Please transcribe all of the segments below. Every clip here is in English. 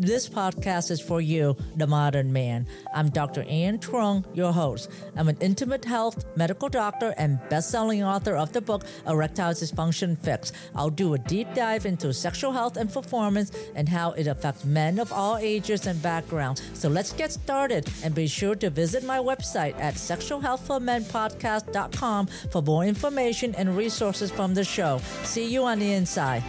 This podcast is for you, the modern man. I'm Dr. Ann Trung, your host. I'm an intimate health medical doctor and best-selling author of the book Erectile Dysfunction Fix. I'll do a deep dive into sexual health and performance and how it affects men of all ages and backgrounds. So let's get started, and be sure to visit my website at sexualhealthformenpodcast.com for more information and resources from the show. See you on the inside.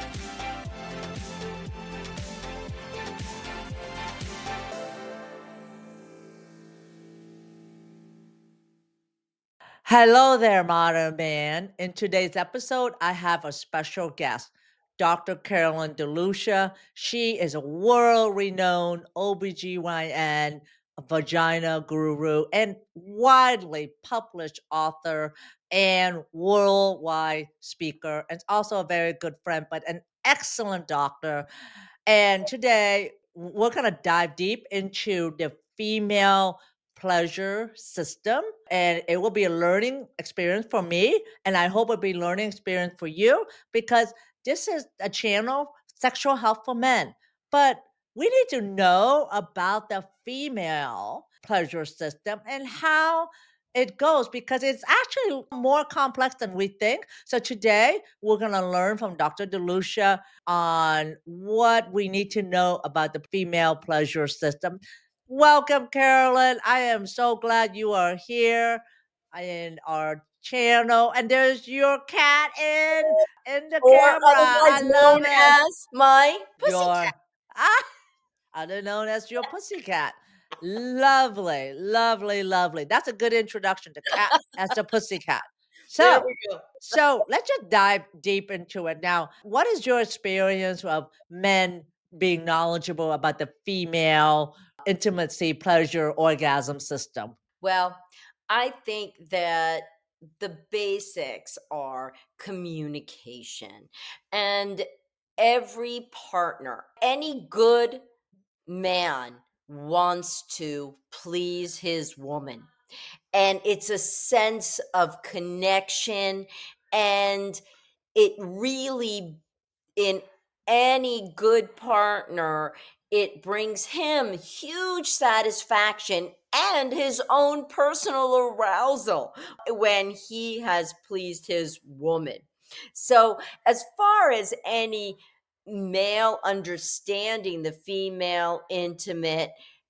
Hello there, modern man. In today's episode, I have a special guest, Dr. Carolyn DeLucia. She is a world-renowned OBGYN, vagina guru, and widely published author and worldwide speaker, and also a very good friend, but an excellent doctor. And today, we're going to dive deep into the female pleasure system, and it will be a learning experience for me, and I hope it'll be a learning experience for you, because this is a channel, Sexual Health for Men. But we need to know about the female pleasure system and how it goes, because it's actually more complex than we think. So today we're going to learn from Dr. DeLucia on what we need to know about the female pleasure system. Welcome, Carolyn. I am so glad you are here in our channel. And there's your cat in the Or camera. I otherwise love known it. as my Your pussycat. other known as your pussycat. Lovely, lovely, lovely. That's a good introduction to cat as the pussycat. There So, we go. so let's just dive deep into it now. What is your experience of men being knowledgeable about the female intimacy, pleasure, orgasm system? Well, I think that the basics are communication. And every partner, any good man wants to please his woman. And it's a sense of connection, and it really, in any good partner, it brings him huge satisfaction and his own personal arousal when he has pleased his woman. So, as far as any male understanding the female intimate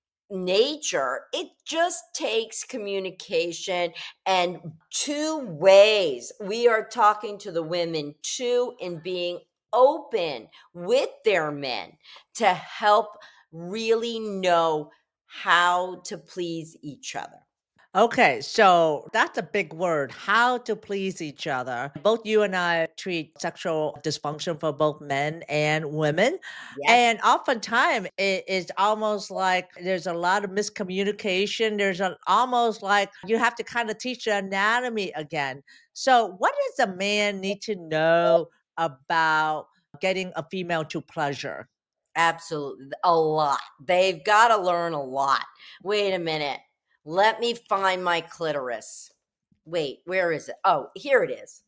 nature, it just takes communication and two ways. We are talking to the women too, in being open with their men to help really know how to please each other. Okay, so that's a big word, how to please each other. Both you and I treat sexual dysfunction for both men and women. Yes. And oftentimes it is almost like there's a lot of miscommunication. Almost like you have to kind of teach the anatomy again. So, what does a man need to know about getting a female to pleasure? Absolutely. A lot. They've got to learn a lot. Wait a minute. Let me find my clitoris. Wait, where is it? Oh, here it is.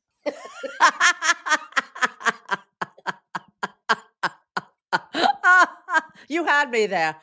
You had me there.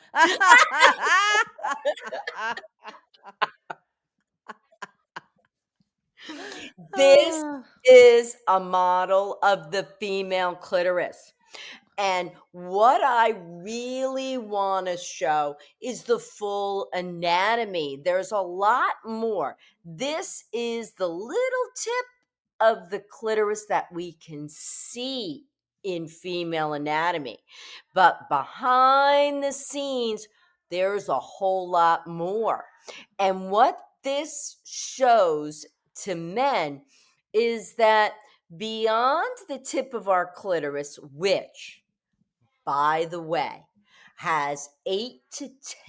This is a model of the female clitoris. And what I really want to show is the full anatomy. There's a lot more. This is the little tip of the clitoris that we can see in female anatomy. But behind the scenes, there's a whole lot more. And what this shows to men is that beyond the tip of our clitoris, which, by the way, has 8 to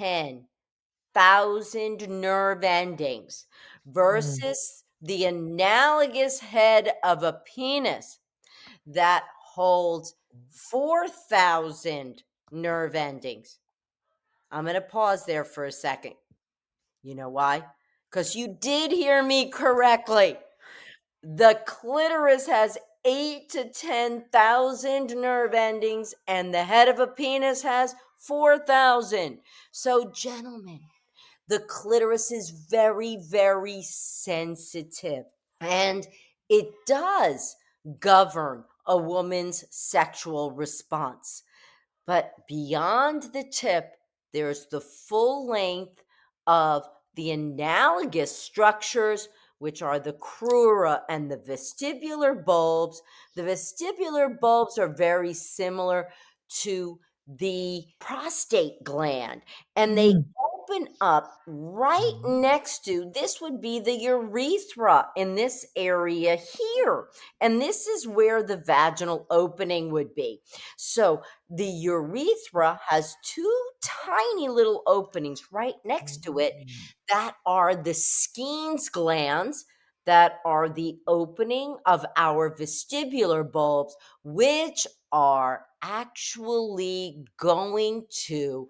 10,000 nerve endings versus the analogous head of a penis that holds 4,000 nerve endings. I'm going to pause there for a second. You know why? Because you did hear me correctly. The clitoris has 8 to 10,000 nerve endings, and the head of a penis has 4,000. So, gentlemen, the clitoris is very, very sensitive, and it does govern a woman's sexual response. But beyond the tip, there's the full length of the analogous structures, which are the crura and the vestibular bulbs. The vestibular bulbs are very similar to the prostate gland, and they Mm. open up right next to this would be the urethra in this area here. And this is where the vaginal opening would be. So the urethra has two tiny little openings right next to it that are the Skene's glands, that are the opening of our vestibular bulbs, which are actually going to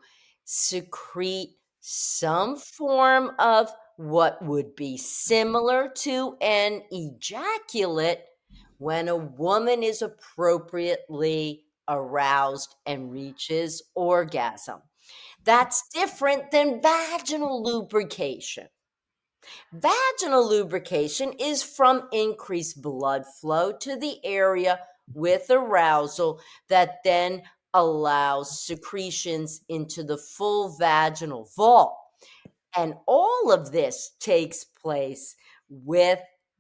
secrete some form of what would be similar to an ejaculate when a woman is appropriately aroused and reaches orgasm. That's different than vaginal lubrication. Vaginal lubrication is from increased blood flow to the area with arousal that then allows secretions into the full vaginal vault. And all of this takes place with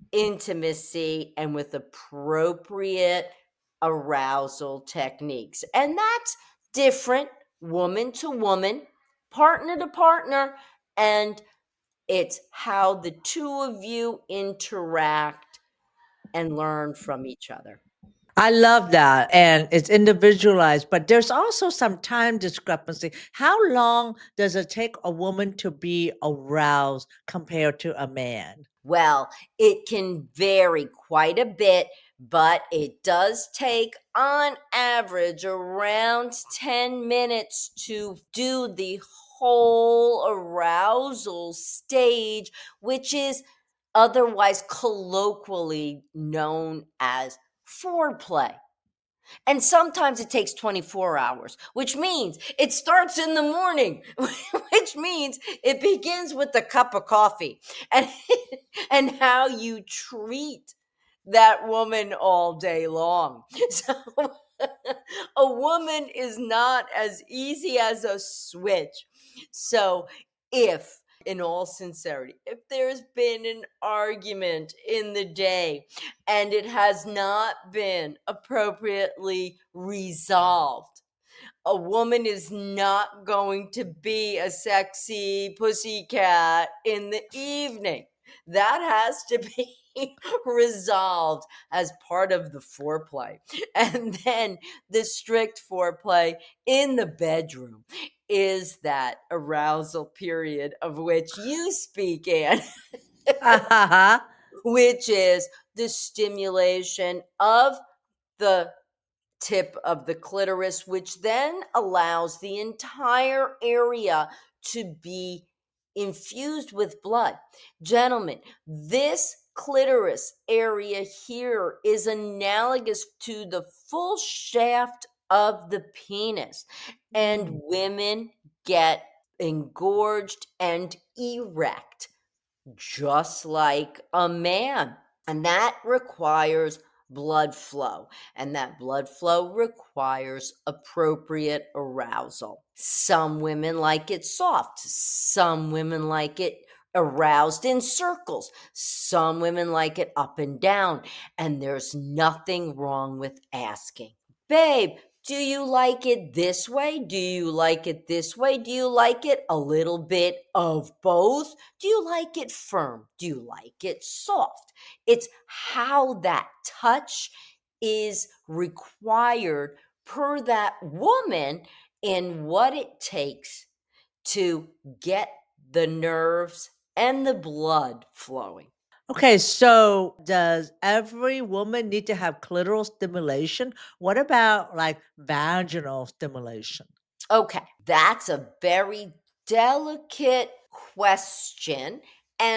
intimacy and with appropriate arousal techniques. And that's different woman to woman, partner to partner, and it's how the two of you interact and learn from each other. I love that. And it's individualized, but there's also some time discrepancy. How long does it take a woman to be aroused compared to a man? Well, it can vary quite a bit, but it does take, on average, around 10 minutes to do the whole arousal stage, which is otherwise colloquially known as foreplay. And sometimes it takes 24 hours, which means it starts in the morning, which means it begins with a cup of coffee and, and how you treat that woman all day long. So a woman is not as easy as a switch. So if in all sincerity, if there's been an argument in the day and it has not been appropriately resolved, a woman is not going to be a sexy pussycat in the evening. That has to be resolved as part of the foreplay. And then the strict foreplay in the bedroom is that arousal period of which you speak, Anne, which is the stimulation of the tip of the clitoris, which then allows the entire area to be infused with blood. Gentlemen, this clitoris area here is analogous to the full shaft of the penis, and women get engorged and erect just like a man. And that requires blood flow. And that blood flow requires appropriate arousal. Some women like it soft. Some women like it aroused in circles. Some women like it up and down. And there's nothing wrong with asking, babe, do you like it this way? Do you like it this way? Do you like it a little bit of both? Do you like it firm? Do you like it soft? It's how that touch is required per that woman and what it takes to get the nerves and the blood flowing. Okay, so does every woman need to have clitoral stimulation? What about like vaginal stimulation? Okay, that's a very delicate question. And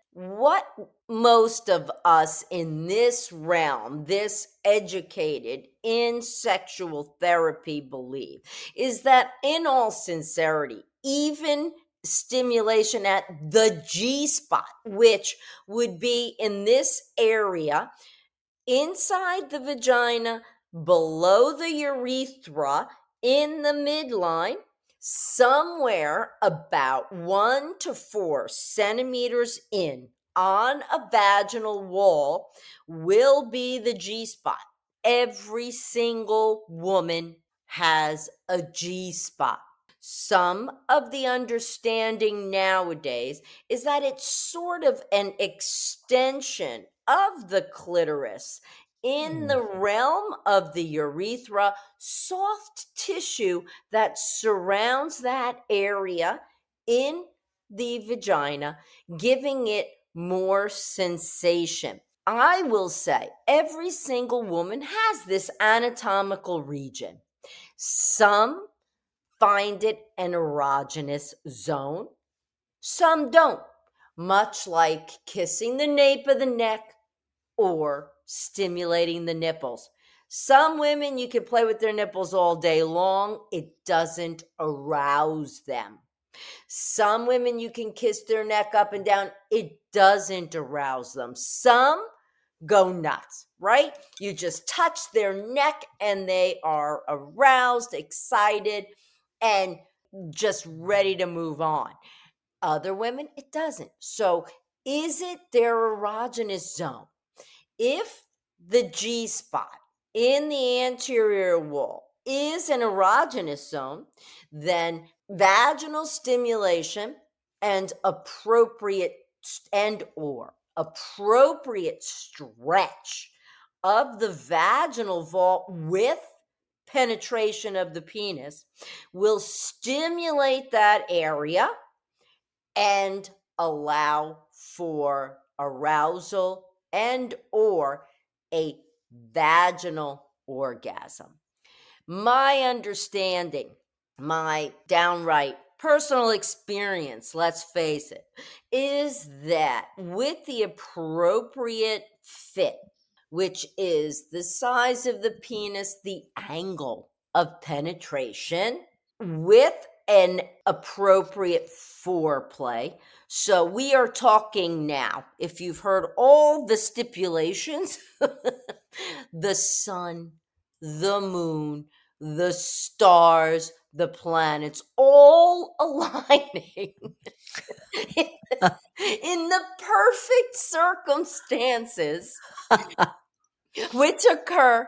What most of us in this realm, this educated in sexual therapy, believe is that, in all sincerity, even stimulation at the G spot, which would be in this area inside the vagina, below the urethra, in the midline, somewhere about 1 to 4 centimeters in on a vaginal wall, will be the G spot. Every single woman has a G spot. Some of the understanding nowadays is that it's sort of an extension of the clitoris in the realm of the urethra, soft tissue that surrounds that area in the vagina, giving it more sensation. I will say every single woman has this anatomical region. Some find it an erogenous zone. Some don't, much like kissing the nape of the neck or stimulating the nipples. Some women, you can play with their nipples all day long, it doesn't arouse them. Some women, you can kiss their neck up and down, it doesn't arouse them. Some go nuts, right? You just touch their neck and they are aroused, excited, and just ready to move on. Other women, it doesn't. So, is it their erogenous zone? If the G spot in the anterior wall is an erogenous zone, then vaginal stimulation and appropriate stretch of the vaginal vault with penetration of the penis will stimulate that area and allow for arousal and or a vaginal orgasm. My understanding, my downright personal experience, let's face it, is that with the appropriate fit, which is the size of the penis, the angle of penetration, with an appropriate foreplay. So we are talking now, if you've heard all the stipulations, the sun, the moon, the stars, the planets, all aligning in the perfect circumstances, which occur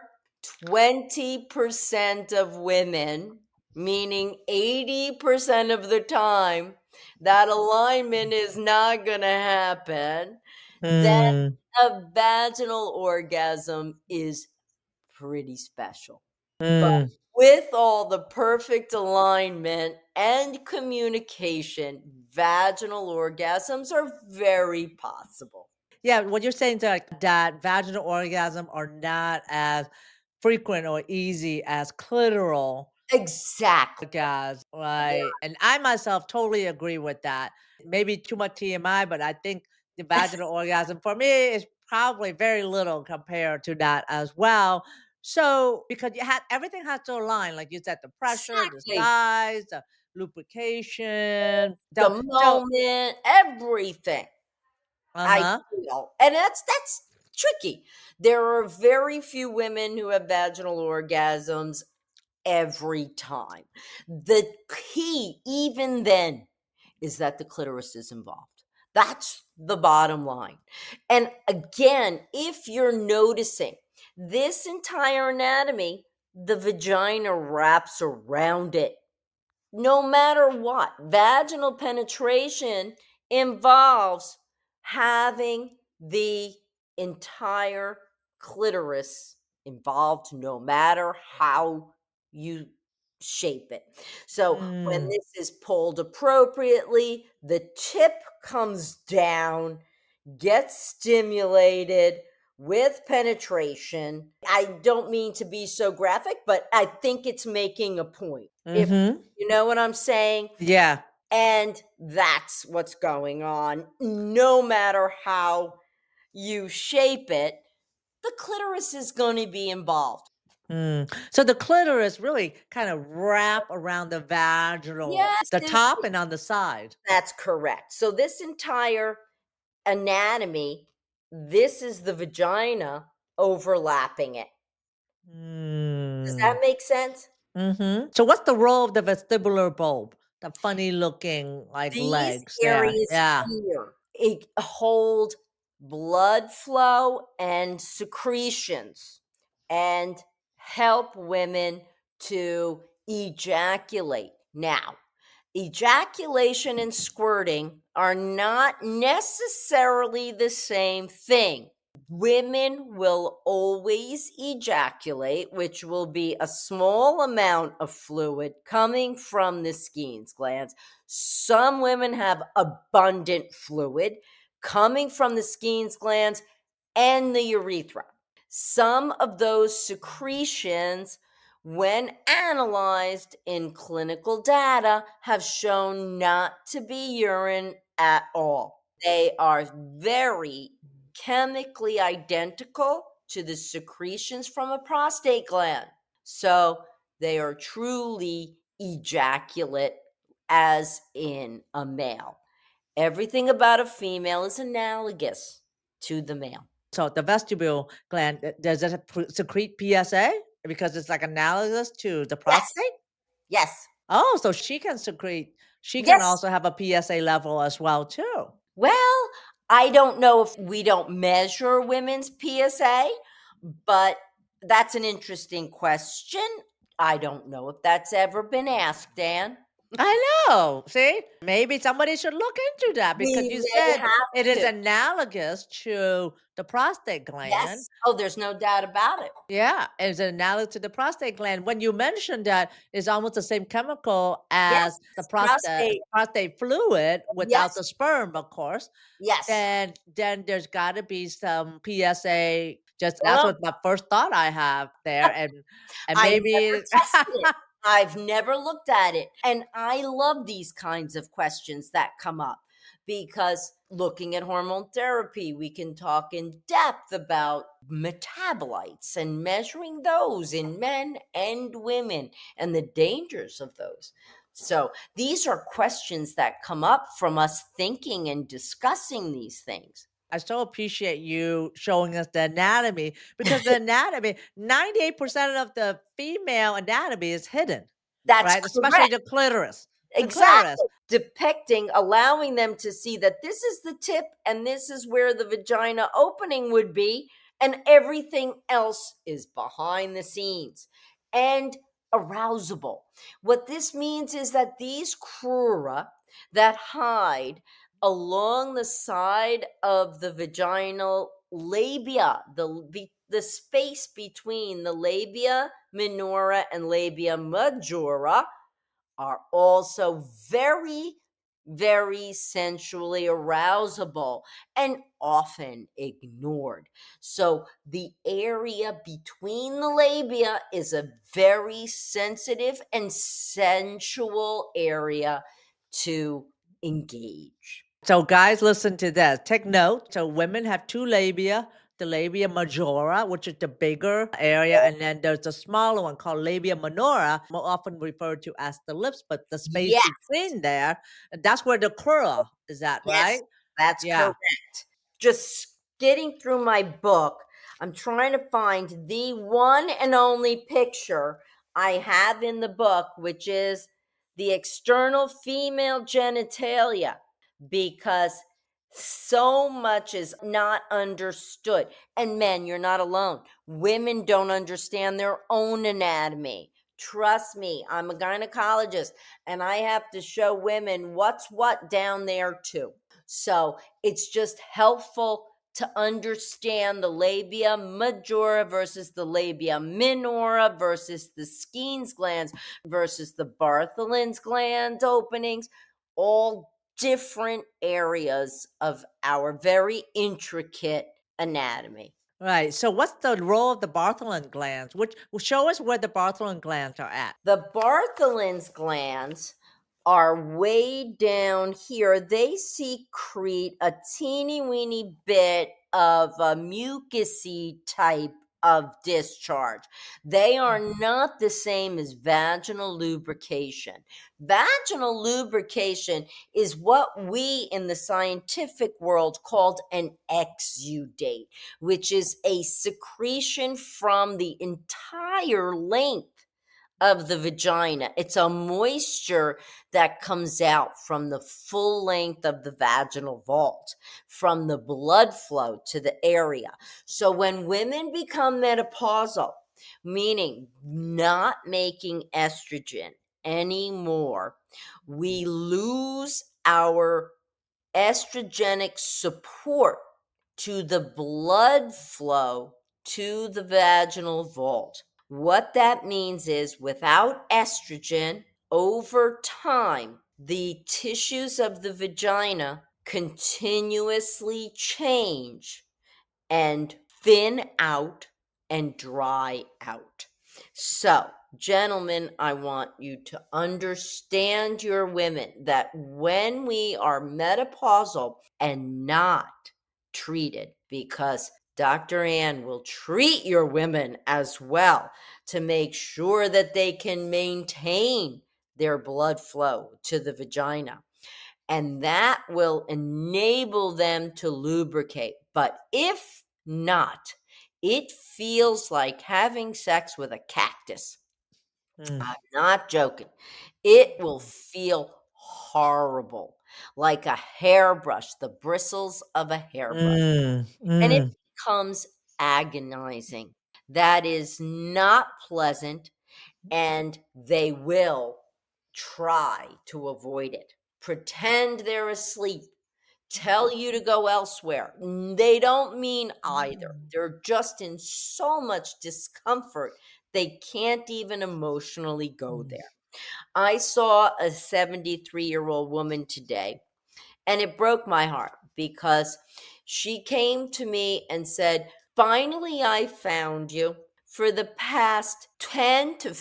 20% of women, meaning 80% of the time, that alignment is not going to happen, then Mm, a vaginal orgasm is pretty special. But mm. with all the perfect alignment and communication, vaginal orgasms are very possible. Yeah, what you're saying that vaginal orgasm are not as frequent or easy as clitoral Exactly. orgasm, right? And I myself totally agree with that. Maybe too much TMI, but I think the vaginal orgasm for me is probably very little compared to that as well. So because you had everything has to align, like you said, the pressure, the Exactly. size, the lubrication. The So moment, everything. I uh-huh. feel. And that's tricky. There are very few women who have vaginal orgasms every time. The key, even then, is that the clitoris is involved. That's the bottom line. And again, if you're noticing this entire anatomy, the vagina wraps around it. No matter what, vaginal penetration involves having the entire clitoris involved, no matter how you shape it. So when Mm, this is pulled appropriately, the tip comes down, gets stimulated with penetration. I don't mean to be so graphic, but I think it's making a point. If mhm. you know what I'm saying? Yeah. And that's what's going on. No matter how you shape it, the clitoris is going to be involved. So the clitoris really kind of wrap around the vaginal, Yes, the top and on the side. that's correct. So this entire anatomy, this is the vagina overlapping it. Does that Mm. make sense? So what's the role of the vestibular bulb? The funny looking like These legs there. areas Yeah. here, it hold blood flow and secretions and help women to ejaculate. Now, ejaculation and squirting are not necessarily the same thing. Women will always ejaculate, which will be a small amount of fluid coming from the Skene's glands. Some women have abundant fluid coming from the Skene's glands and the urethra. Some of those secretions, when analyzed in clinical data, have shown not to be urine at all. They are very chemically identical to the secretions from a prostate gland. So they are truly ejaculate, as in a male. Everything about a female is analogous to the male. So the vestibule gland, does it secrete PSA? Because it's like analogous to the Yes, prostate? yes, Oh, so she can yes. also have a PSA level as well too. Well, I don't know if we don't measure women's PSA, but that's an interesting question. I don't know if that's ever been asked, Dan. I know. See, maybe somebody should look into that because We you may said have it is to. analogous to the prostate gland. Yes. Oh, there's no doubt about it. Yeah, it's analogous to the prostate gland. When you mentioned that it's almost the same chemical as Yes. the Prostate. prostate fluid without Yes. the sperm, of course, Yes. then there's got to be some PSA. Just that's Well, what my first thought I have there, and I never maybe tested it. I've never looked at it. And I love these kinds of questions that come up because looking at hormone therapy, we can talk in depth about metabolites and measuring those in men and women and the dangers of those. So these are questions that come up from us thinking and discussing these things. I so appreciate you showing us the anatomy because the anatomy, 98% of the female anatomy is hidden, That's right? Especially correct. the clitoris. The clitoris. Exactly. Depicting, allowing them to see that this is the tip and this is where the vagina opening would be, and everything else is behind the scenes and arousable. What this means is that these crura that hide along the side of the vaginal labia, the space between the labia minora and labia majora, are also very, very sensually arousable and often ignored. So, the area between the labia is a very sensitive and sensual area to engage. So, guys, listen to this. Take note. So, women have two labia, the labia majora, which is the bigger area, and then there's a smaller one called labia minora, more often referred to as the lips, but the space Yes, between there, that's where the crura is at, yes, right? that's Yeah. correct. Just getting through my book, I'm trying to find the one and only picture I have in the book, which is the external female genitalia, because so much is not understood. And men, you're not alone. Women don't understand their own anatomy. Trust me, I'm a gynecologist and I have to show women what's what down there too. So it's just helpful to understand the labia majora versus the labia minora versus the Skene's glands versus the Bartholin's gland openings, all different areas of our very intricate anatomy. Right. So, what's the role of the Bartholin glands? Which show us where the Bartholin glands are at. The Bartholin's glands are way down here. They secrete a teeny weeny bit of a mucusy type of discharge. They are not the same as vaginal lubrication. Vaginal lubrication is what we in the scientific world called an exudate, which is a secretion from the entire length of the vagina. It's a moisture that comes out from the full length of the vaginal vault, from the blood flow to the area. So when women become menopausal, meaning not making estrogen anymore, we lose our estrogenic support to the blood flow to the vaginal vault. What that means is without estrogen, over time, the tissues of the vagina continuously change and thin out and dry out. So, gentlemen, I want you to understand your women that when we are menopausal and not treated, because Dr. Ann will treat your women as well to make sure that they can maintain their blood flow to the vagina. And that will enable them to lubricate. But if not, it feels like having sex with a cactus. Mm, I'm not joking. It will feel horrible, like a hairbrush, the bristles of a hairbrush. mm, And it mm, becomes agonizing. That is not pleasant, and they will try to avoid it. Pretend they're asleep, tell you to go elsewhere. They don't mean either. They're just in so much discomfort, they can't even emotionally go mm, there. I saw a 73-year-old woman today, and it broke my heart because she came to me and said, "Finally, I found you. For the past 10 to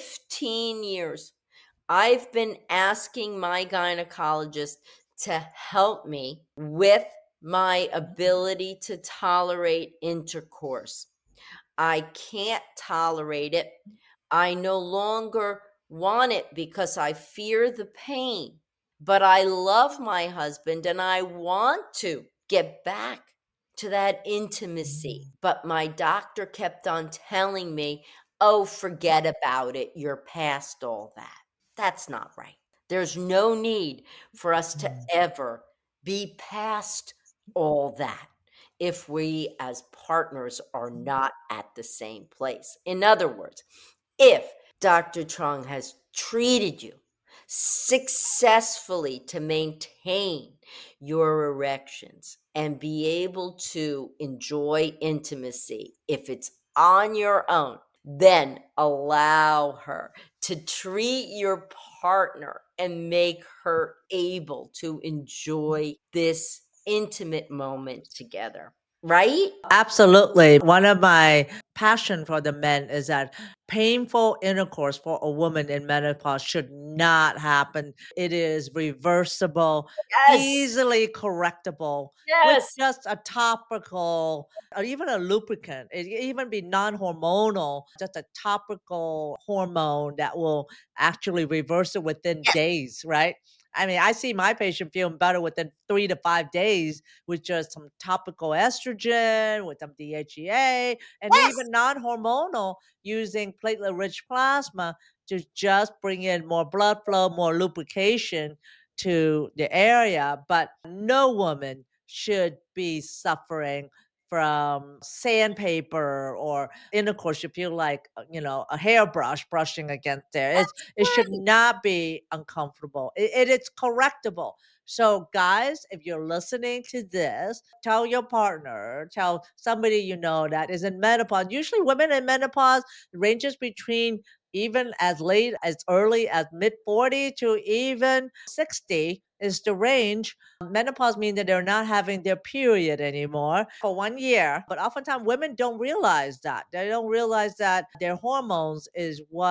15 years, I've been asking my gynecologist to help me with my ability to tolerate intercourse. I can't tolerate it. I no longer want it because I fear the pain. But I love my husband and I want to get back to that intimacy." But my doctor kept on telling me, "Oh, forget about it. You're past all that." That's not right. There's no need for us to mm. ever be past all that if we as partners are not at the same place. In other words, if Dr. Trong has treated you successfully to maintain your erections and be able to enjoy intimacy, if it's on your own, then allow her to treat your partner and make her able to enjoy this intimate moment together. Right? Absolutely. One of my passion for the men is that painful intercourse for a woman in menopause should not happen. It is reversible, Yes. easily correctable with Yes. just a topical or even a lubricant. It can even be non-hormonal, just a topical hormone that will actually reverse it within Yes. days, right? I mean, I see my patient feeling better within 3 to 5 days with just some topical estrogen, with some DHEA, and Yes. even non hormonal using platelet rich plasma to just bring in more blood flow, more lubrication to the area. But no woman should be suffering from sandpaper or intercourse. You feel like, a hairbrush brushing against there. It should Right. not be uncomfortable. It's correctable. So, guys, if you're listening to this, tell your partner, tell somebody you know that is in menopause. Usually, women in menopause ranges between even as late as early as mid 40 to even 60 is the range. Menopause means that they're not having their period anymore for 1 year. But oftentimes, women don't realize that. They don't realize that their hormones is what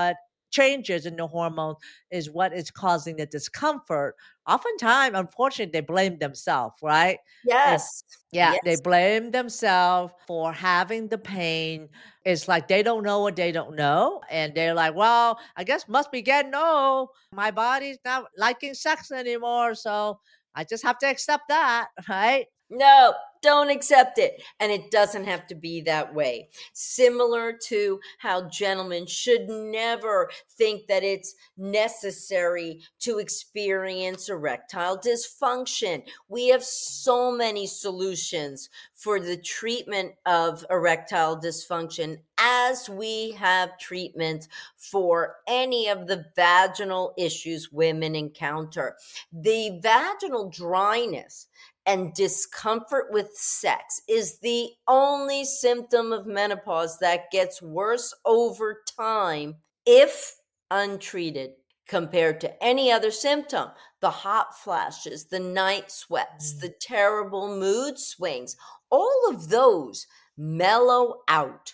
changes in the hormone is what is causing the discomfort. Oftentimes, unfortunately, they blame themselves, right? They Yes. yeah, they Yes. blame themselves for having the pain. It's like they don't know what they don't know. And they're like, well, I guess must be getting old. My body's not liking sex anymore. So I just have to accept that, right? No, don't accept it. And it doesn't have to be that way. Similar to how gentlemen should never think that it's necessary to experience erectile dysfunction. We have so many solutions for the treatment of erectile dysfunction, as we have treatment for any of the vaginal issues women encounter. The vaginal dryness and discomfort with sex is the only symptom of menopause that gets worse over time if untreated compared to any other symptom. The hot flashes, the night sweats, Mm. the terrible mood swings, all of those mellow out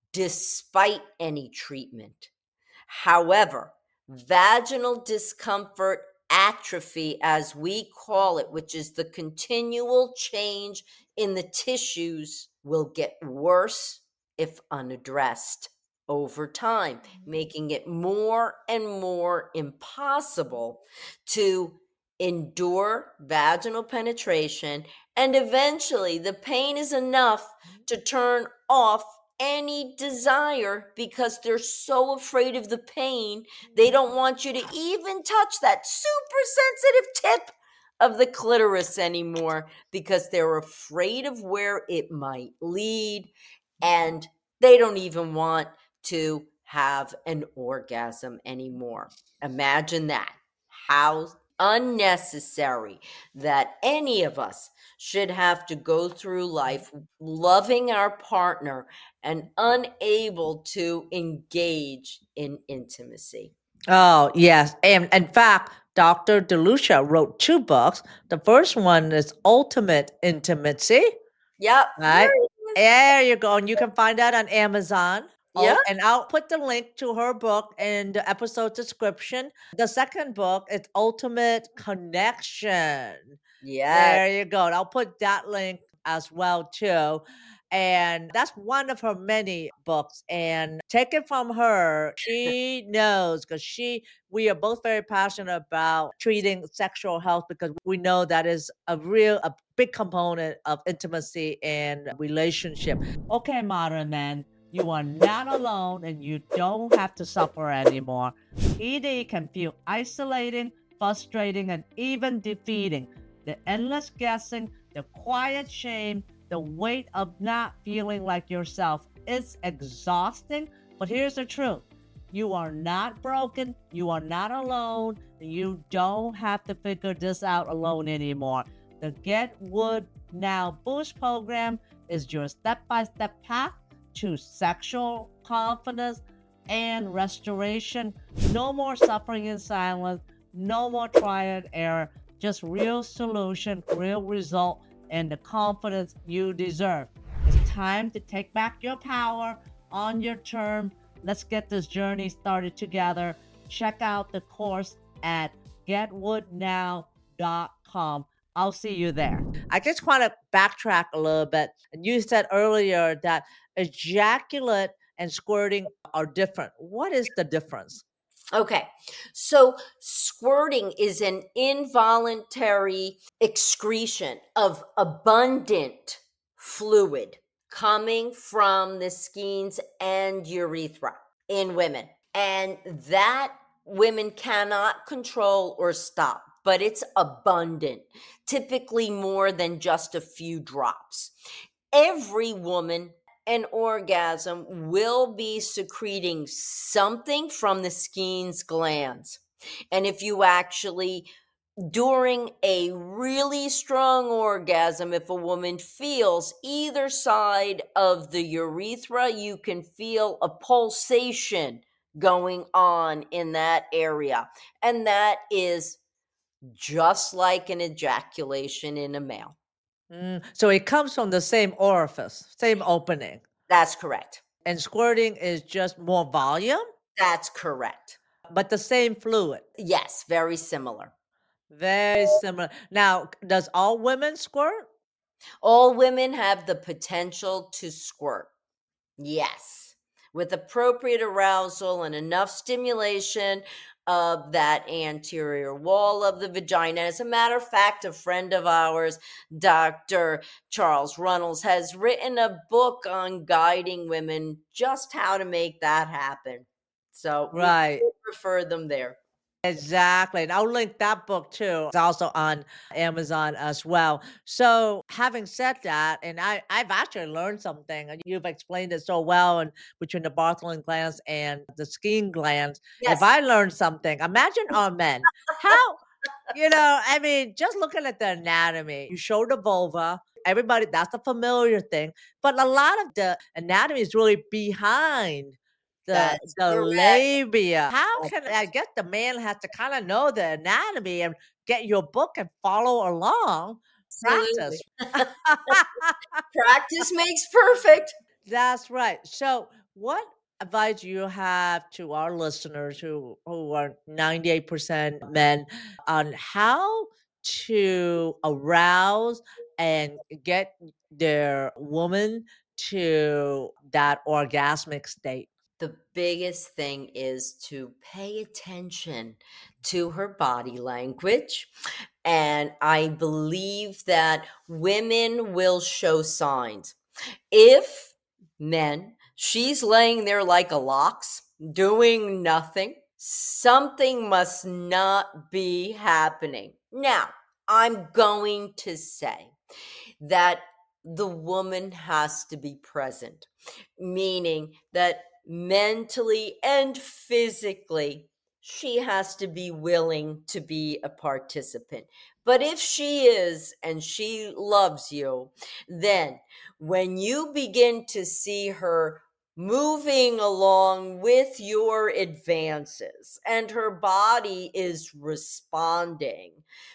despite any treatment. However, vaginal discomfort atrophy, as we call it, which is the continual change in the tissues, will get worse if unaddressed over time, making it more and more impossible to endure vaginal penetration. And eventually, the pain is enough to turn off any desire because they're so afraid of the pain. They don't want you to even touch that super sensitive tip of the clitoris anymore because they're afraid of where it might lead, and they don't even want to have an orgasm anymore. Imagine that. How unnecessary that any of us should have to go through life loving our partner and unable to engage in intimacy. Oh, yes. And in fact, Dr. DeLucia wrote two books. The first one is Ultimate Intimacy, Yep, right? there it is. There you go. And you can find that on Amazon. Yep, Oh, and I'll put the link to her book in the episode description. The second book is Ultimate Connection. yes. There you go. And I'll put that link as well too. And that's one of her many books. And take it from her. She knows because we are both very passionate about treating sexual health because we know that is a big component of intimacy and relationship. Okay, modern men, you are not alone and you don't have to suffer anymore. ED can feel isolating, frustrating, and even defeating. The endless guessing, the quiet shame, the weight of not feeling like yourself. It's exhausting, but here's the truth. You are not broken. You are not alone. You don't have to figure this out alone anymore. The Get Wood Now Boost program is your step-by-step path to sexual confidence and restoration. No more suffering in silence. No more trial and error. Just real solution, real result, and the confidence you deserve. It's time to take back your power on your term. Let's get this journey started together. Check out the course at getwoodnow.com. I'll see you there. I just want to backtrack a little bit. And you said earlier that ejaculate and squirting are different. What is the difference? Okay, so squirting is an involuntary excretion of abundant fluid coming from the skenes and urethra in women. And that women cannot control or stop, but it's abundant, typically more than just a few drops. Every woman an orgasm will be secreting something from the Skene's glands. And if you actually, during a really strong orgasm, if a woman feels either side of the urethra, you can feel a pulsation going on in that area. And that is just like an ejaculation in a male. So it comes from the same orifice, same opening. That's correct. And squirting is just more volume? That's correct. But the same fluid. Yes, very similar. Very similar. Now, does all women squirt? All women have the potential to squirt. Yes. With appropriate arousal and enough stimulation of that anterior wall of the vagina. As a matter of fact, a friend of ours, Dr. Charles Runnels, has written a book on guiding women just how to make that happen. So we Right. would refer them there. Exactly. And I'll link that book too. It's also on Amazon as well. So having said that, and I've actually learned something, and you've explained it so well, and between the Bartholin glands and the skin glands. If Yes. I learned something, imagine our men. How, I mean, just looking at the anatomy, you show the vulva, everybody, that's a familiar thing. But a lot of the anatomy is really behind the That's the correct. labia. How That's can I guess the man has to kinda know the anatomy and get your book and follow along, absolutely. practice. Practice makes perfect. That's right. So, what advice do you have to our listeners who are 98% men on how to arouse and get their woman to that orgasmic state? The biggest thing is to pay attention to her body language. And I believe that women will show signs. If men, she's laying there like a lox, doing nothing, something must not be happening. Now, I'm going to say that the woman has to be present, meaning that mentally and physically, she has to be willing to be a participant. But if she is and she loves you, then when you begin to see her moving along with your advances and her body is responding,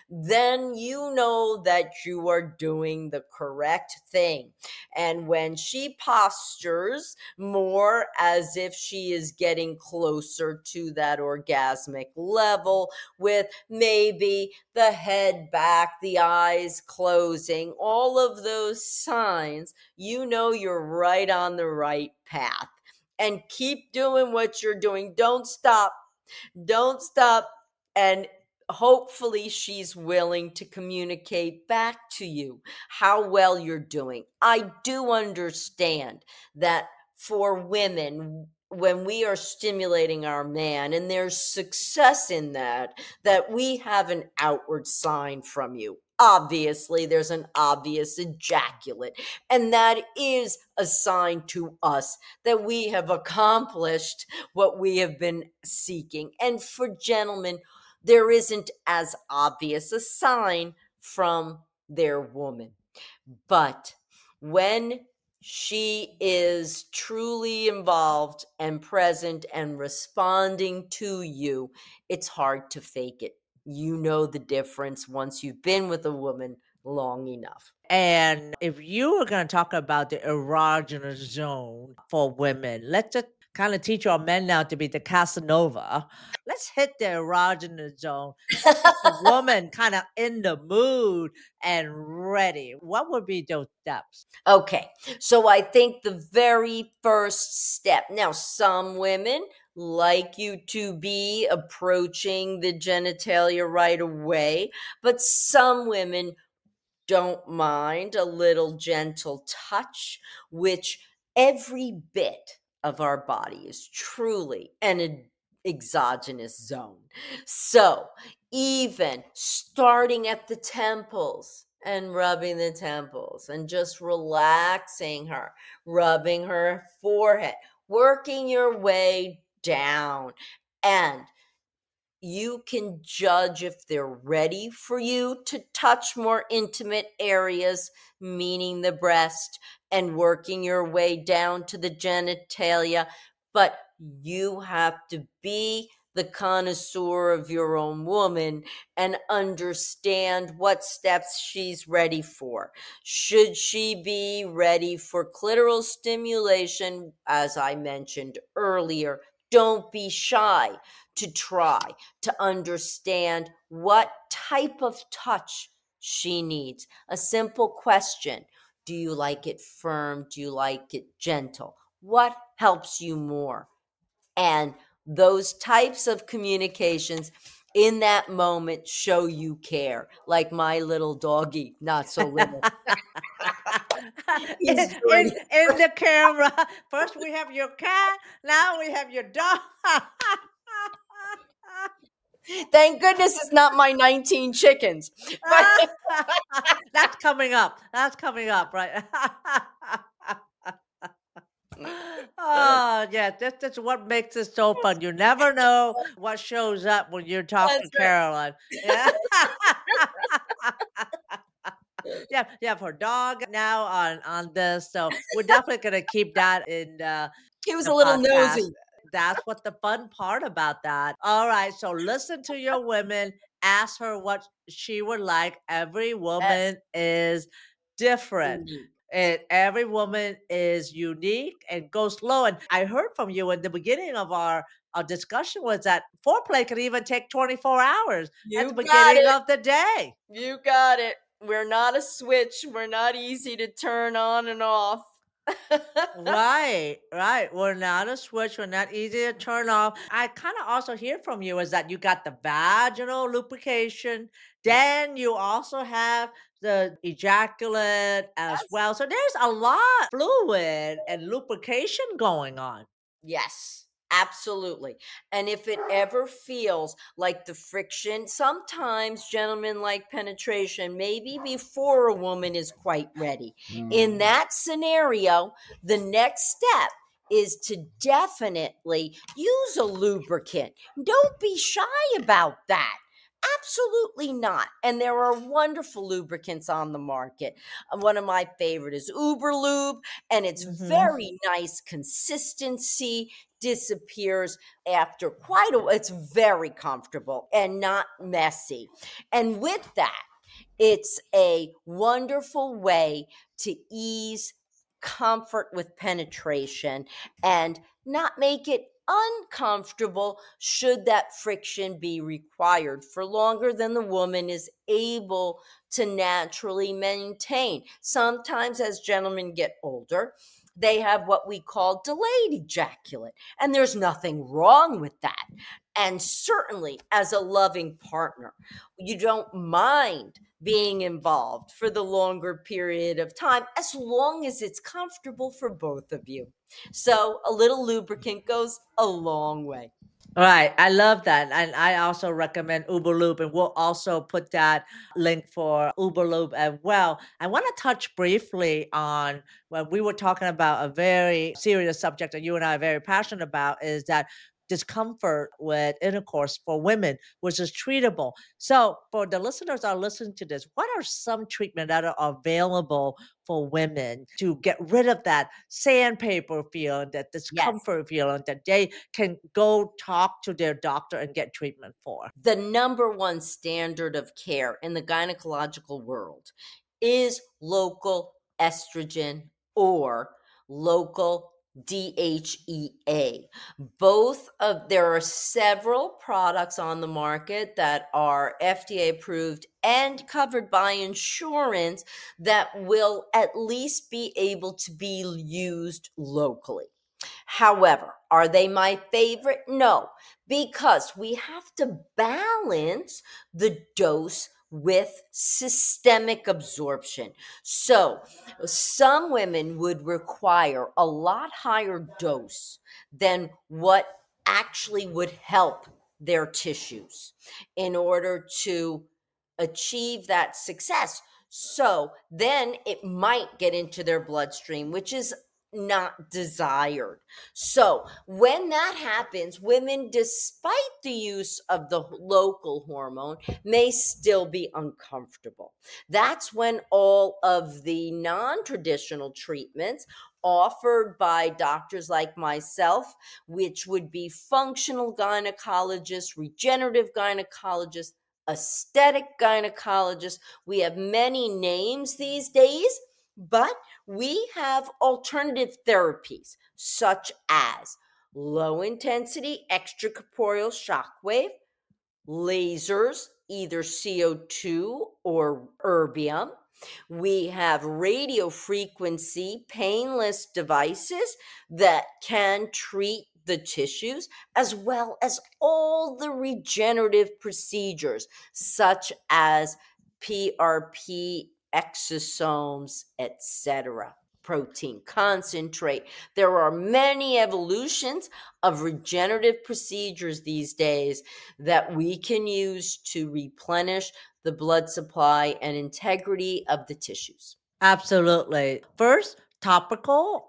then you know that you are doing the correct thing. And when she postures more as if she is getting closer to that orgasmic level, with maybe the head back, the eyes closing, all of those signs, you know you're right on the right path. And keep doing what you're doing. Don't stop. Don't stop. And hopefully she's willing to communicate back to you how well you're doing. I do understand that for women, when we are stimulating our man and there's success in that, that we have an outward sign from you. Obviously, there's an obvious ejaculate, and that is a sign to us that we have accomplished what we have been seeking. And for gentlemen, there isn't as obvious a sign from their woman. But when she is truly involved and present and responding to you, it's hard to fake it. You know the difference once you've been with a woman long enough. And if you were going to talk about the erogenous zone for women, let's just kind of teach our men now to be the Casanova. Let's hit the erogenous zone. Let's get the woman kind of in the mood and ready. What would be those steps? Okay, so I think the very first step. Now, some women like you to be approaching the genitalia right away, but some women don't mind a little gentle touch, which every bit of our body is truly an exogenous zone. So, even starting at the temples and rubbing the temples and just relaxing her, rubbing her forehead, working your way down. And you can judge if they're ready for you to touch more intimate areas, meaning the breast, and working your way down to the genitalia. But you have to be the connoisseur of your own woman and understand what steps she's ready for. Should she be ready for clitoral stimulation, as I mentioned earlier? Don't be shy to try to understand what type of touch she needs. A simple question. Do you like it firm? Do you like it gentle? What helps you more? And those types of communications in that moment show you care. Like my little doggy, not so little. in, He's doing in the camera. First we have your cat, now we have your dog. Thank goodness it's not my 19 chickens. But That's coming up. That's coming up, right? Oh, yeah, that's what makes it so fun. You never know what shows up when you talk to that's right. Carolyn. Yeah. Yeah, yeah, for dog now on this. So we're definitely gonna keep that in He was the a little podcast. nosy. That's what the fun part about that. All right, so listen to your women, ask her what she would like. Every Yes, woman is different. unique. And every woman is unique and goes slow. And I heard from you in the beginning of our discussion was that foreplay could even take 24 hours at the You got beginning it. of the day. You got it. We're not a switch. We're not easy to turn on and off. Right, right. We're not a switch. We're not easy to turn off. I kind of also hear from you is that you got the vaginal lubrication. Then you also have the ejaculate as Yes. well. So there's a lot of fluid and lubrication going on. Yes, absolutely. And if it ever feels like the friction, sometimes gentlemen like penetration, maybe before a woman is quite ready. In that scenario, the next step is to definitely use a lubricant. Don't be shy about that. Absolutely not. And there are wonderful lubricants on the market. One of my favorite is Uber Lube, and it's Hmm. very nice consistency, disappears after quite a, it's very comfortable and not messy. And with that, it's a wonderful way to ease comfort with penetration and not make it uncomfortable should that friction be required for longer than the woman is able to naturally maintain. Sometimes, as gentlemen get older, they have what we call delayed ejaculate, and there's nothing wrong with that. And certainly, as a loving partner, you don't mind being involved for the longer period of time as long as it's comfortable for both of you. So a little lubricant goes a long way. Right. I love that. And I also recommend Uber Loop, and we'll also put that link for Uber Loop as well. I want to touch briefly on when we were talking about a very serious subject that you and I are very passionate about is that discomfort with intercourse for women, which is treatable. So for the listeners that are listening to this, what are some treatment that are available for women to get rid of that sandpaper feeling, that Yes. discomfort feeling that they can go talk to their doctor and get treatment for? The number one standard of care in the gynecological world is local estrogen or local DHEA. Both of there are several products on the market that are FDA approved and covered by insurance that will at least be able to be used locally. However, are they my favorite? No, because we have to balance the dose with systemic absorption. So, some women would require a lot higher dose than what actually would help their tissues in order to achieve that success. So, then it might get into their bloodstream, which is not desired. So, when that happens, women, despite the use of the local hormone, may still be uncomfortable. That's when all of the non traditional treatments offered by doctors like myself, which would be functional gynecologists, regenerative gynecologists, aesthetic gynecologists. We have many names these days, but we have alternative therapies such as low intensity extracorporeal shockwave, lasers, either CO2 or erbium. We have radio frequency painless devices that can treat the tissues, as well as all the regenerative procedures, such as PRP, exosomes, etc. Protein concentrate. There are many evolutions of regenerative procedures these days that we can use to replenish the blood supply and integrity of the tissues. Absolutely. First, topical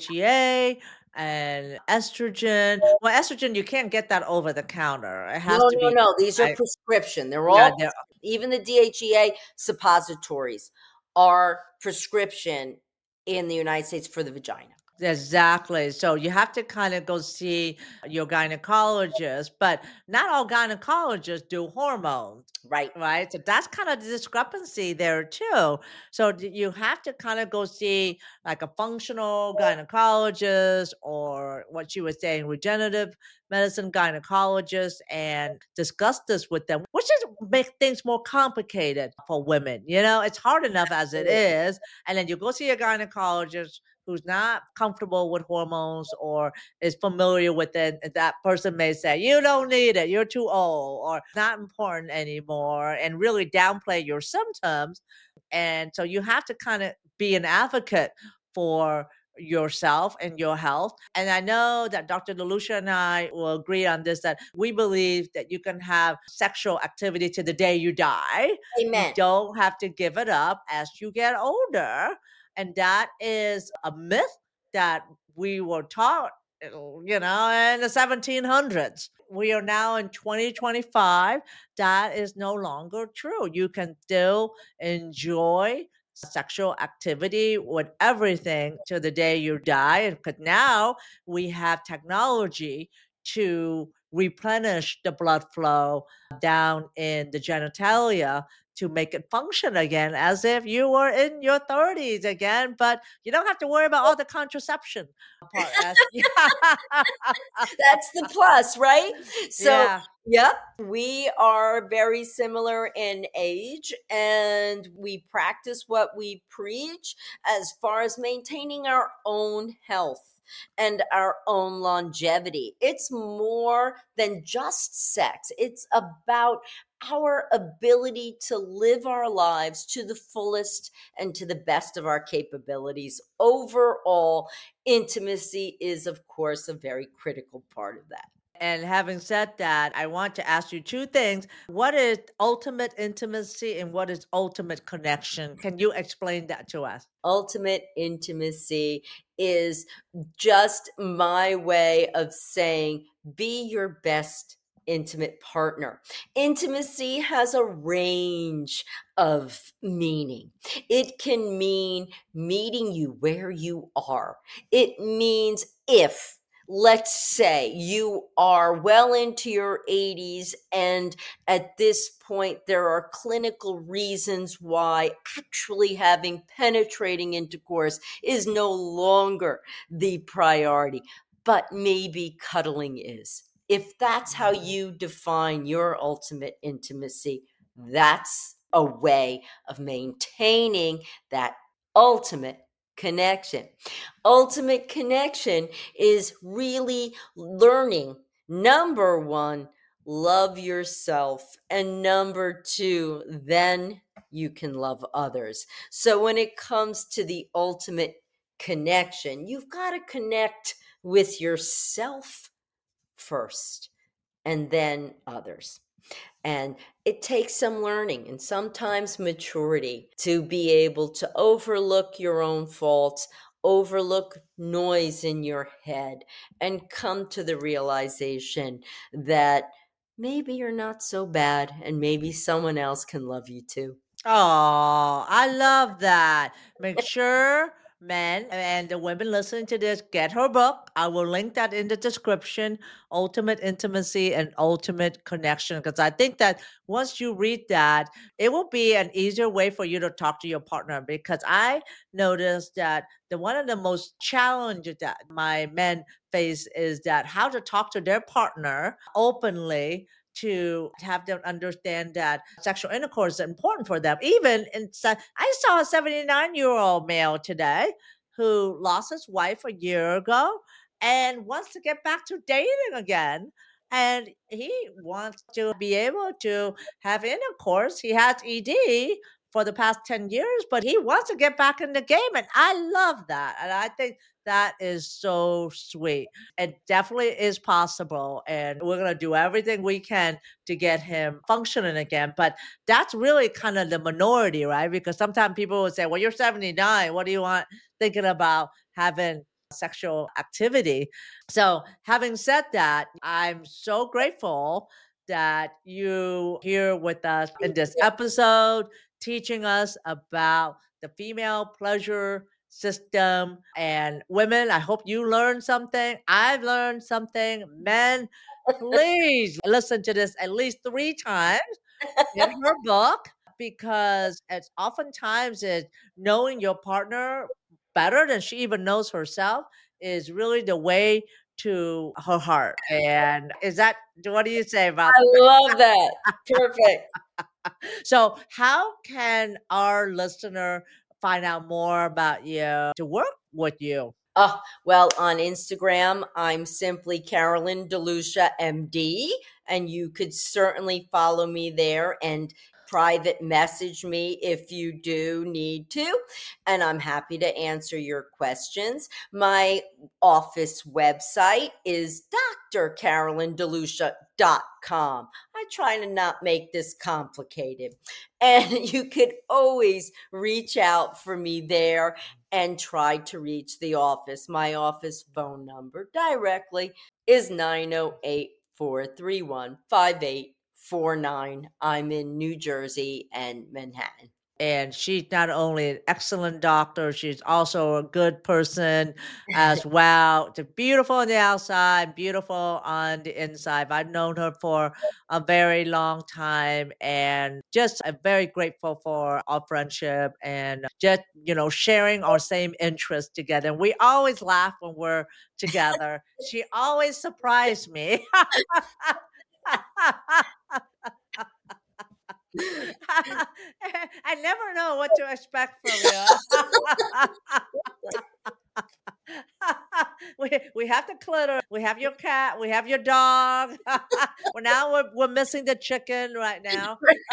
DHEA and estrogen. Well, estrogen, you can't get that over the counter. It has No, to no, be, no. These are I, prescription. They're yeah, all, even the DHEA suppositories are prescription in the United States for the vagina. exactly. So you have to kind of go see your gynecologist, but not all gynecologists do hormones. Right. Right. So that's kind of the discrepancy there too. So you have to kind of go see like a functional gynecologist or what you were saying, regenerative medicine gynecologist and discuss this with them, which is make things more complicated for women. You know, it's hard enough as it is. And then you go see a gynecologist who's not comfortable with hormones or is familiar with it, that person may say, you don't need it, you're too old, or not important anymore, and really downplay your symptoms. And so you have to kind of be an advocate for yourself and your health. And I know that Dr. DeLucia and I will agree on this, that we believe that you can have sexual activity to the day you die. You Amen. don't have to give it up as you get older. And that is a myth that we were taught, you know, in the 1700s. We are now in 2025. That is no longer true. You can still enjoy sexual activity with everything to the day you die. Because now we have technology to replenish the blood flow down in the genitalia to make it function again as if you were in your 30s again, but you don't have to worry about all the contraception part. That's the plus, right? So, Yeah. yep, we are very similar in age and we practice what we preach as far as maintaining our own health and our own longevity. It's more than just sex, it's about our ability to live our lives to the fullest and to the best of our capabilities. Overall, intimacy is, of course, a very critical part of that. And having said that, I want to ask you two things. What is ultimate intimacy and what is ultimate connection? Can you explain that to us? Ultimate intimacy is just my way of saying be your best intimate partner. Intimacy has a range of meaning. It can mean meeting you where you are. It means if, let's say, you are well into your 80s and at this point there are clinical reasons why actually having penetrating intercourse is no longer the priority, but maybe cuddling is. If that's how you define your ultimate intimacy, that's a way of maintaining that ultimate connection. Ultimate connection is really learning, number one, love yourself, and number two, then you can love others. So when it comes to the ultimate connection, you've got to connect with yourself first and then others. And it takes some learning and sometimes maturity to be able to overlook your own faults, overlook noise in your head, and come to the realization that maybe you're not so bad and maybe someone else can love you too. Oh, I love that. Make sure men and the women listening to this, get her book. I will link that in the description, Ultimate Intimacy and Ultimate Connection, because I think that once you read that, it will be an easier way for you to talk to your partner. Because I noticed that one of the most challenges that my men face is that how to talk to their partner openly to have them understand that sexual intercourse is important for them. Even I saw a 79-year-old male today who lost his wife a year ago and wants to get back to dating again. And he wants to be able to have intercourse. He has ED for the past 10 years, but he wants to get back in the game. And I love that. And I think that is so sweet. It definitely is possible. And we're going to do everything we can to get him functioning again. But that's really kind of the minority, right? Because sometimes people will say, well, you're 79. What do you want thinking about having sexual activity? So, having said that, I'm so grateful that you here with us in this episode, teaching us about the female pleasure system. And women, I hope you learned something. I've learned something. Men, please listen to this at least 3 times. Get her book, because it's oftentimes knowing your partner better than she even knows herself is really the way to her heart. And what do you say about I love that. Perfect. so how can our listener find out more about you to work with you? Oh, well, on Instagram, I'm simply Carolyn DeLucia, MD, and you could certainly follow me there and private message me if you do need to. And I'm happy to answer your questions. My office website is drcarolyndelucia.com. I try to not make this complicated. And you could always reach out for me there and tried to reach the office. My office phone number directly is 908 431 5849. I'm in New Jersey and Manhattan. And she's not only an excellent doctor, she's also a good person as well. She's beautiful on the outside, beautiful on the inside. I've known her for a very long time, and just I'm very grateful for our friendship and just, sharing our same interests together. And we always laugh when we're together. She always surprised me. I never know what to expect from you. we have the clitter, we have your cat, we have your dog. Well, now we're missing the chicken right now.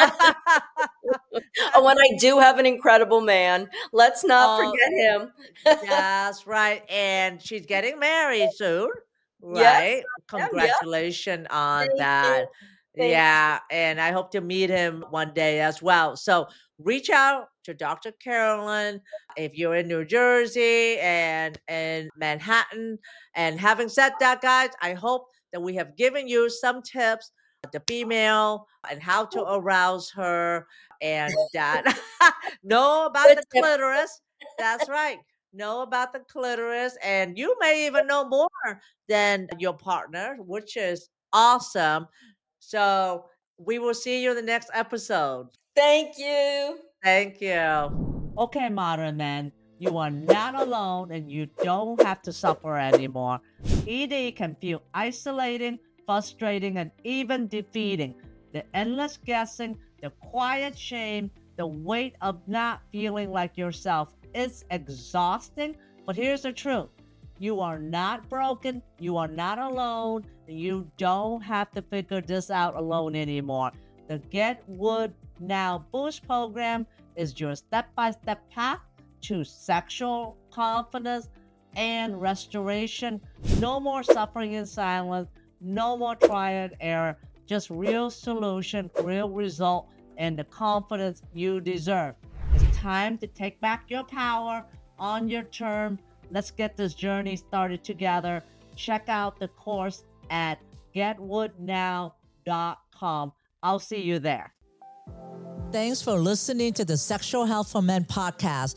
Oh, and I do have an incredible man. Let's not forget him. That's right. And she's getting married soon, Yes. right? Congratulations on Thank that. you. Thank Yeah, and I hope to meet him one day as well. So reach out to Dr. Carolyn if you're in New Jersey and in Manhattan. And having said that, guys, I hope that we have given you some tips, the female and how to arouse her, and that know about the clitoris. That's right. Know about the clitoris, and you may even know more than your partner, which is awesome. So we will see you in the next episode. Thank you. Thank you. Okay, modern men, you are not alone and you don't have to suffer anymore. ED can feel isolating, frustrating, and even defeating. The endless guessing, the quiet shame, the weight of not feeling like yourself is exhausting. But here's the truth. You are not broken. You are not alone. You don't have to figure this out alone anymore. The Get Wood Now Boost program is your step-by-step path to sexual confidence and restoration. No more suffering in silence. No more trial and error. Just real solution, real result, and the confidence you deserve. It's time to take back your power on your terms. Let's get this journey started together. Check out the course at getwoodnow.com. I'll see you there. Thanks for listening to the Sexual Health for Men podcast.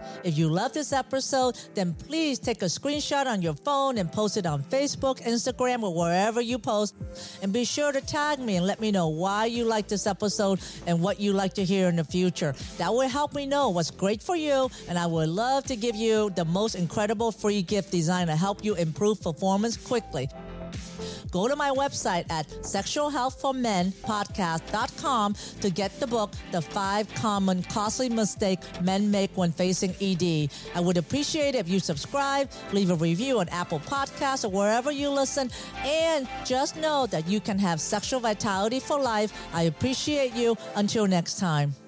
If you love this episode, then please take a screenshot on your phone and post it on Facebook, Instagram, or wherever you post. And be sure to tag me and let me know why you like this episode and what you like to hear in the future. That will help me know what's great for you, and I would love to give you the most incredible free gift designed to help you improve performance quickly. Go to my website at sexualhealthformenpodcast.com to get the book, The 5 Common Costly Mistakes Men Make When Facing ED. I would appreciate it if you subscribe, leave a review on Apple Podcasts or wherever you listen, and just know that you can have sexual vitality for life. I appreciate you. Until next time.